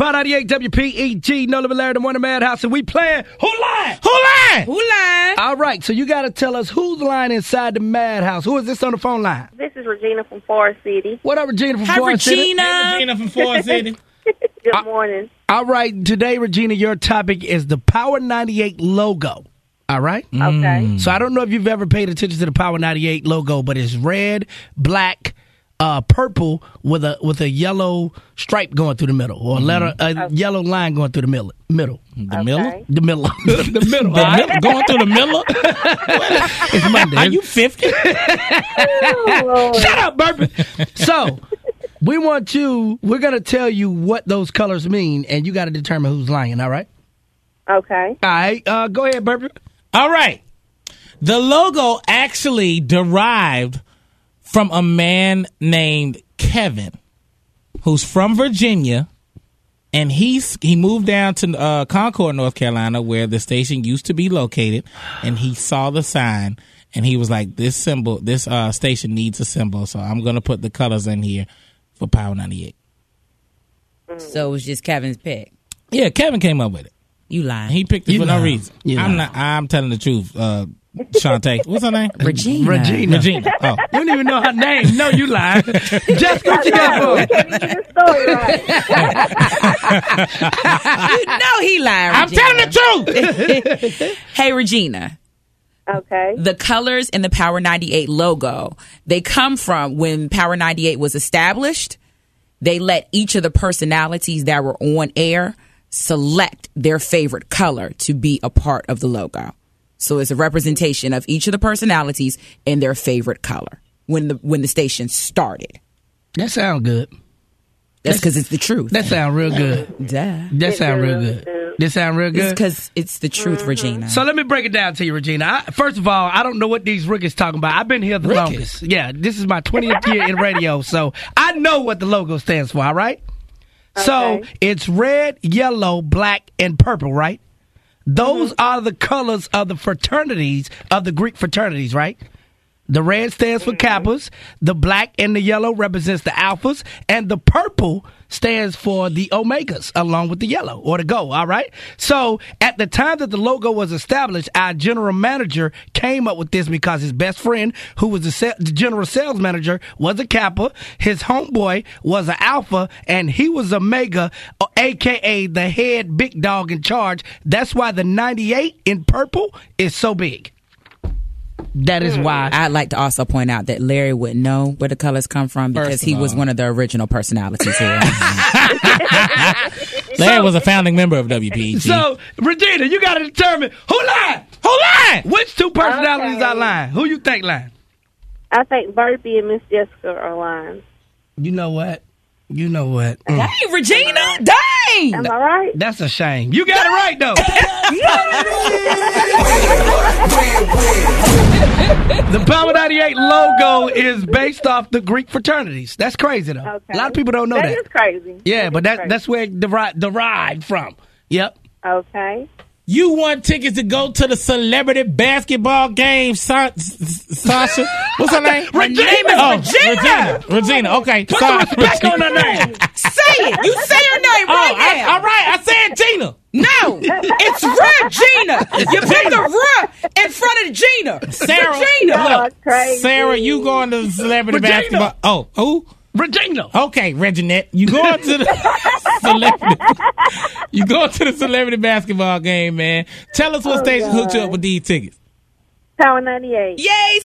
Power 98 WPEG, No Limit Larry, the Morning Madhouse, and we playing Who Line? Who Line? Who line? All right, so you got to tell us who's lying inside the Madhouse. Who is this on the phone line? This is Regina from Forest City. What up, Regina from Hi, Forest City? Regina. Regina from Forest City. Good morning. All right, today, Regina, your topic is the Power 98 logo. All right? Okay. So I don't know if you've ever paid attention to the Power 98 logo, but it's red, black, purple with a yellow stripe going through the middle, or a yellow line going through the middle. The middle? The middle. the middle. Going through the middle? It's Monday. Are you 50? Shut up, Burpin. So we're going to tell you what those colors mean, and you got to determine who's lying, all right? Okay. All right, go ahead, Burpin. All right. The logo actually derived from a man named Kevin, who's from Virginia, and he moved down to Concord, North Carolina, where the station used to be located, and he saw the sign, and he was like, this station needs a symbol, so I'm going to put the colors in here for Power 98. So it was just Kevin's pick. Yeah, Kevin came up with it. You lying. He picked it for no reason. lying. I'm telling the truth. Shantae, what's her name? Regina. Regina. Oh. You don't even know her name. No, you lying. Just what you got for We can't even get the story right. You know he lying, I'm Regina. telling the truth. Hey, Regina. Okay. The colors in the Power 98 logo, they come from when Power 98 was established. They let each of the personalities that were on air select their favorite color to be a part of the logo. So it's a representation of each of the personalities and their favorite color when the station started. That sound good. That's because it's the truth. That sound real good. Duh. That sound real good. This sound real It's good. because it's the truth, Regina. So let me break it down to you, Regina. First of all, I don't know what these rookies talking about. I've been here the longest. Yeah, this is my 20th year in radio, so I know what the logo stands for, all right? So Okay. it's red, yellow, black, and purple, right? Those are the colors of the fraternities, of the Greek fraternities, right? The red stands for Kappas, the black and the yellow represents the Alphas, and the purple stands for the Omegas, along with the yellow, or the Go, all right? So at the time that the logo was established, our general manager came up with this because his best friend, who was the general sales manager, was a Kappa, his homeboy was an Alpha, and he was a Mega, a.k.a. the head big dog in charge. That's why the 98 in purple is so big. That is why. I'd like to also point out that Larry would know where the colors come from because First of he was all. one of the original personalities here. Larry was a founding member of WPEG. So, Regina, you got to determine who lied. who lied? Which two personalities Okay. are lying? Who you think lying? I think Burpee and Miss Jessica are lying. You know what? Hey, Regina, dang! Am I right? That's a shame. You got it right, though. The Power 98 logo is based off the Greek fraternities. That's crazy, though. Okay. A lot of people don't know That that. is crazy. Yeah, but is crazy. that's where it derived from. Yep. Okay. You won tickets to go to the celebrity basketball game, Sasha. What's her name? Her name is Regina. Regina. Okay. Put some respect on her name. Say it. You say her name right now. all right. I said Gina. No, it's Regina. You put the R in front of Gina. Sarah. Regina. Y'all are Look, crazy. Sarah, you going to the celebrity Regina. basketball? Oh, who? Regina. Okay, Reginette, you going to the celebrity? You going to the celebrity basketball game, man? Tell us what station hooked you up with these tickets. Power 98. Yay,